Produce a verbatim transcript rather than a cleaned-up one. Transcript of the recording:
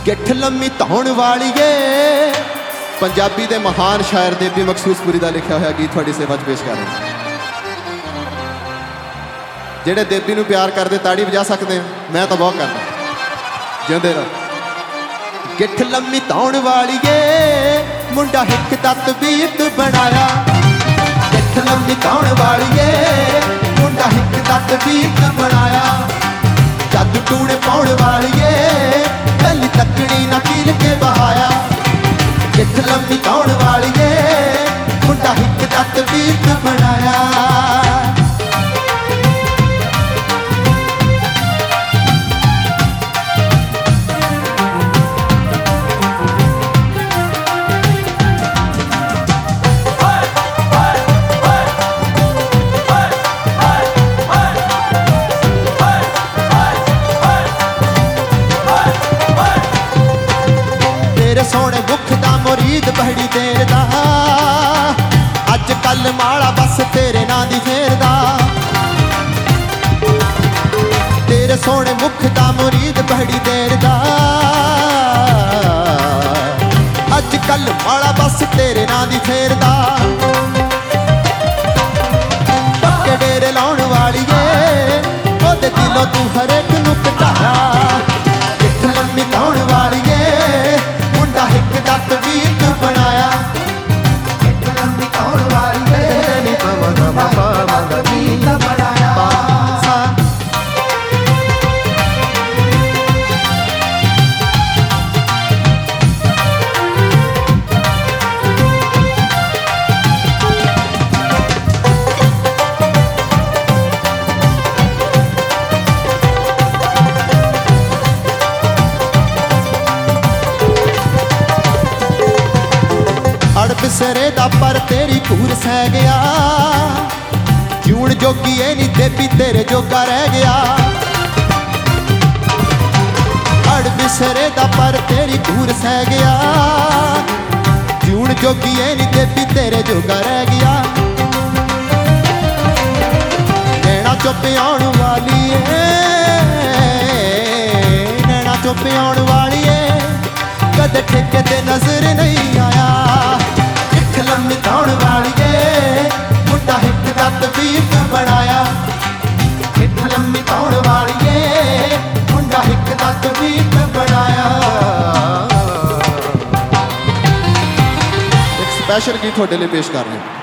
ਗਿੱਠ ਲੰਮੀ ਧੌਣ ਵਾਲੀਏ ਪੰਜਾਬੀ ਦੇ ਮਹਾਨ ਸ਼ਾਇਰ ਦੇਬੀ ਮਖਸੂਸਪੁਰੀ ਦਾ ਲਿਖਿਆ ਹੋਇਆ ਗੀਤ ਤੁਹਾਡੀ ਸੇਵਾ 'ਚ ਪੇਸ਼ ਕਰ ਰਹੇ ਹਾਂ। ਜਿਹੜੇ ਦੇਬੀ ਨੂੰ ਪਿਆਰ ਕਰਦੇ ਤਾੜੀ ਵਜਾ ਸਕਦੇ ਆ, ਮੈਂ ਤਾਂ ਬਹੁਤ ਕਰਦਾ। ਜਿਉਂਦੇ ਰਹੋ। ਗਿੱਠ ਲੰਮੀ ਧੌਣ ਵਾਲੀਏ ਮੁੰਡਾ ਹਿੱਕ ਦਾ ਤਬੀਤ ਬਣਾਇਆ। ਗਿੱਠ ਲੰਮੀ ਧੌਣ ਵਾਲੀਏ ਮੁੰਡਾ ਹਿੱਕ ਦਾ ਤਬੀਤ ਬਣਾਇਆ। ਜੱਦ ਟੂਣੇ ਪਾਉਣ ਵਾਲੀਏ ਕੱਲੀ ਤੱਕਣੀ ਨਾ ਕੀਲ ਕੇ ਬਹਾਇਆ। ਗਿੱਠ ਲੰਮੀ ਧੌਣ ਵਾਲੀਏ ਮੁੰਡਾ ਹਿੱਕ ਦਾ ਤਬੀਤ ਬਣਾਇਆ। ਸੋਹਣੇ ਮੁਖ ਦਾ ਮੁਰੀਦ ਬਹੜੀ ਦੇਰ ਦਾ ਅੱਜ ਕੱਲ ਮਾਲਾ ਬਸ ਤੇਰੇ ਨਾਂ ਦੀ ਫੇਰਦਾ। ਤੇਰੇ ਸੋਹਣੇ ਮੁਖ ਦਾ ਮੁਰੀਦ ਬਹੜੀ ਦੇਰ ਦਾ ਅੱਜ ਕੱਲ ਮਾਲਾ ਬਸ ਤੇਰੇ ਨਾਂ ਦੀ ਫੇਰਦਾ। ਪੱਕੇ ਡੇਰੇ ਲਾਉਣ ਵਾਲੀਏ ਉਹਦੇ ਦਿਲੋਂ ਤੂੰ ਹਰੇਕ ਨੂੰ ਘਟਾਇਆ। ਗਿੱਠ ਲੰਮੀ ਧੌਣ ਵਾਲੀਏ ਮੁੰਡਾ ਹਿੱਕ ਦਾ ਤਬੀਤ ਬਣਾਇਆ। ਗਿੱਠ ਲੰਮੀ ਧੌਣ ਵਾਲੀਏ ਨੀ ਪਵਾ ਦਾ ਬਾਬਾ ਤਬੀਤ ਬਣਾਇਆ। ਅੜ ਬਿਸਰੇ ਦਾ ਪਰ ਤੇਰੀ ਘੂਰ ਸਹਿ ਗਿਆ। ਜੂਣ ਜੋਗੀ ਏ ਨੀ ਦੇਬੀ ਤੇਰੇ ਜੋਗਾ ਰਹਿ ਗਿਆ। ਅੜ ਬਿਸਰੇ ਦਾ ਪਰ ਤੇਰੀ ਘੂਰ ਸਹਿ ਗਿਆ। ਜੂਣ ਜੋਗੀ ਏ ਨੀ ਦੇਬੀ ਤੇਰੇ ਜੋਗਾ ਰਹਿ ਗਿਆ। ਨੈਣਾ ਚੁੱਪ ਆਉਣ ਵਾਲੀ ਏ ਨੈਣਾ ਚੁੱਪ ਆਉਣ ਵਾਲੀ ਏ ਕਦੇ ਠੇਕੇ ਤੇ ਨਜ਼ਰ ਨਹੀਂ ਆਇਆ। ਗਿੱਠ ਲੰਮੀ ਧੌਣ ਵਾਲੀਏ ਮੁੰਡਾ ਹਿੱਕ ਦਾ ਤਬੀਤ ਬਣਾਇਆ। ਗਿੱਠ ਲੰਮੀ ਧੌਣ ਵਾਲੀਏ ਮੁੰਡਾ ਹਿੱਕ ਦਾ ਤਬੀਤ ਬਣਾਇਆ। ਇੱਕ ਸਪੈਸ਼ਲ ਗੀਤ ਤੁਹਾਡੇ ਲਈ ਪੇਸ਼ ਕਰ ਰਹੇ ਹਾਂ।